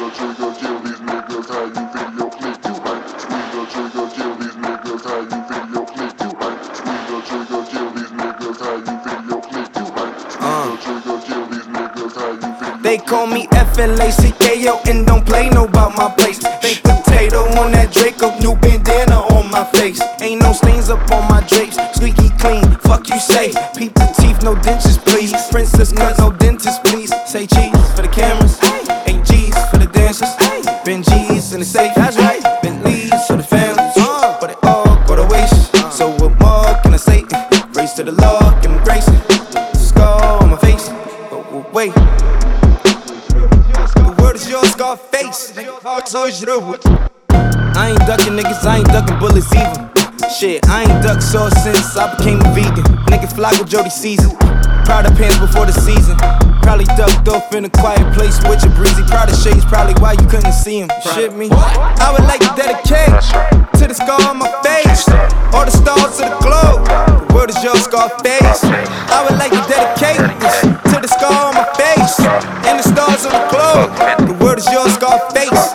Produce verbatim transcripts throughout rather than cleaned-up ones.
the trigger, kill these niggas, how you video clip, you ain't. Squeeze the trigger, kill these niggas, how you video clip, you ain't. Squeeze the trigger, kill these niggas, how you video clip, you ain't. Squeeze the trigger, kill these niggas, how you video. They call me F L A C K O and don't play no bout my place. Baked potato on that Draco, new bandana on my face. Ain't no stains up on my drapes, squeaky clean, fuck you say. Peep the teeth, no dentures please. Princess cut, no dentist please. Say cheese for the cameras, eight G's for the dancers. Ben G's in the safe, that's right. Bentleys for the families, but it all go to waste. So what more can I say? Race to the law, give me grace. Scar on my face, but wait. The word is yours, Scarface. I ain't ducking niggas, I ain't ducking bullets either. Shit, I ain't ducked sauce since I became a vegan. Nigga fly with Jody Season. Proud of pants before the season. Probably ducked off in a quiet place with your breezy. Proud of shades, probably why you couldn't see him. Shit me. I would like to dedicate to the scar on my face, all the stars of the globe. The word is yours, Scarface. I would like to dedicate this to the scar on my face and the stars of the globe. The word is yours, Scarface.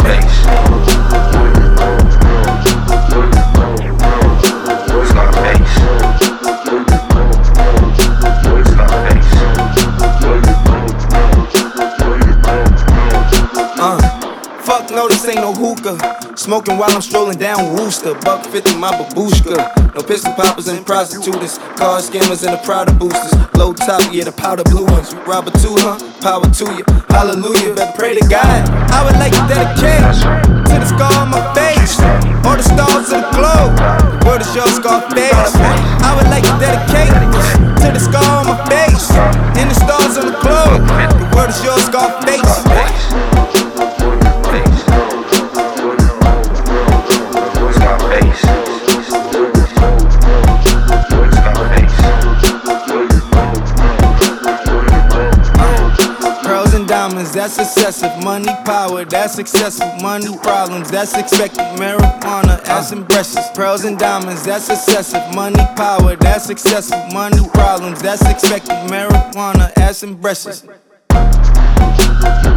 Fuck no, this ain't no hookah. Smoking while I'm strolling down Wooster. Buck fifty my babushka. No pistol poppers and prostitutes. Car scammers and the Prada boosters. Low top, yeah, the powder blue ones. You rob a two, huh? Power to you. Hallelujah, better pray to God. I would like to dedicate to the scar on my face, all the stars of the globe. The word is yours, Scarface. I would like to dedicate to the scar on my face and the stars on the globe. The word is yours, Scarface. That's excessive. Money, power, that's excessive. Money, problems, that's expected. Marijuana, ass and breasts. Pearls and diamonds, that's excessive. Money, power, that's excessive. Money, problems, that's expected. Marijuana, ass and breasts.